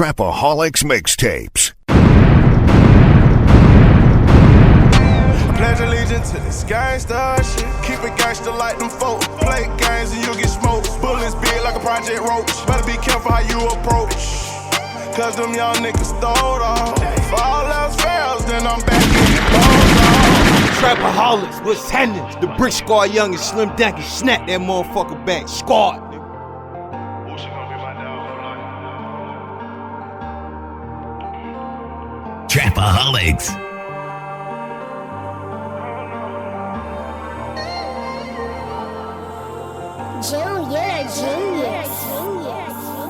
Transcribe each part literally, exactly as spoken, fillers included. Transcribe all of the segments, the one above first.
Trapaholics Mixtapes. Pledge allegiance to this gangsta shit. Keep it gangsta like them folks. Play games and you'll get smoked. Bullets big like a Project Roach. Better be careful how you approach, cause them young niggas throwed off. If all else fails, then I'm back in the Trapaholics, what's happening? The Brick Squad Young and Slim Danky snap that motherfucker back. Squad. Trapaholics. Junior, Junior, Junior,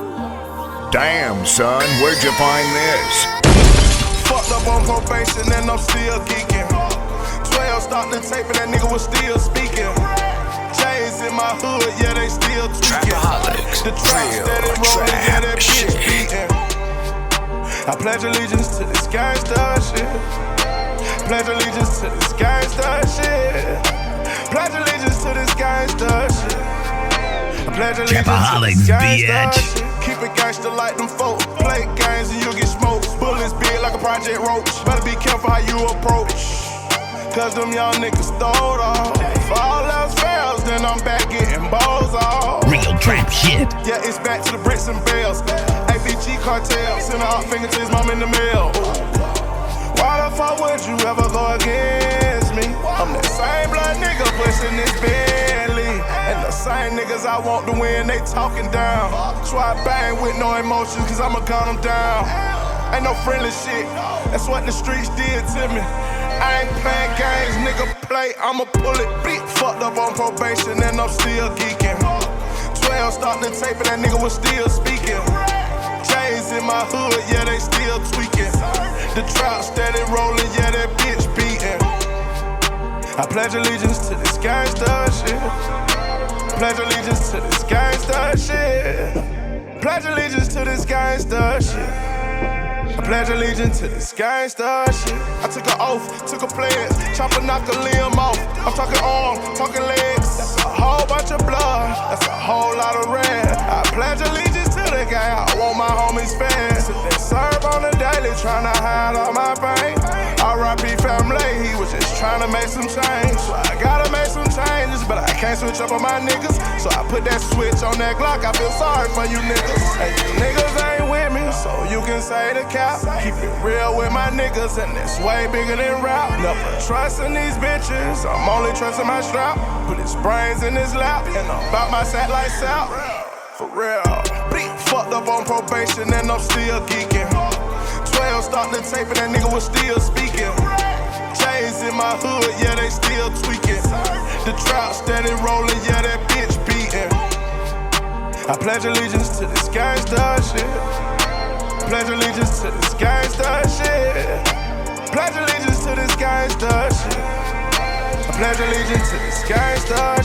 Damn, son, where'd you find this? Fucked up on probation and I'm still geeking. twelve stopped the tape and that nigga was still speaking. J's in my hood, yeah, they still tweaking. The trap steady rolling, yeah, that bitch beating. I pledge allegiance to this gangsta shit. Pledge allegiance to this gangsta shit. Pledge allegiance to this gangsta shit. I pledge allegiance to this gangsta shit. Keep it gangsta like them folks. Play games and you'll get smoked. Bullets big like a Project Roach. Better be careful how you approach, cause them young niggas throwed off. If all else fails, then I'm back getting balls off. Real trap shit. Yeah, it's back to the bricks and bells. A B G cartel, send a hot finger to his mom in the mail. Why the fuck would you ever go against me? I'm that same blood nigga pushing this Bentley, and the same niggas I want to win, they talking down. So I bang with no emotions, cause I'ma calm them down. Ain't no friendly shit, that's what the streets did to me. I ain't playing games, nigga play, I'ma pull it. Beat fucked up on probation and I'm still geeking. twelve stopped the tape and that nigga was still speaking. J's in my hood, yeah, they still tweaking. The trap steady rolling, yeah, that bitch beating. I pledge allegiance to this gangsta shit. Pledge allegiance to this gangsta shit. Pledge allegiance to this gangsta shit. I pledge allegiance to this gangsta shit. I took an oath, took a pledge, chop a knock a limb off. I'm talking arms, talking legs. That's a whole bunch of blood, that's a whole lot of red. I pledge allegiance to the gang, I want my homies fans. They serve on the daily, tryna hide all my pain. R I P family, he was just tryna make some change. So I gotta make some changes, but I can't switch up on my niggas. So I put that switch on that Glock, I feel sorry for you niggas. And you niggas ain't with me, so you can say the cap. Keep it real with my niggas, and it's way bigger than rap. Never trusting these bitches, I'm only trusting my strap. Put his brains in his lap, and I'm about my satellite out. For real. Fucked up on probation, and I'm still geeking. twelve stopped the tape, and that nigga was still speaking. J's in my hood, yeah, they still tweaking. The trap steady rolling, yeah, that bitch beating. I pledge allegiance to this gangsta shit. Pledge allegiance to this gangsta shit. Pledge allegiance to this gangsta shit. I pledge allegiance to this gangsta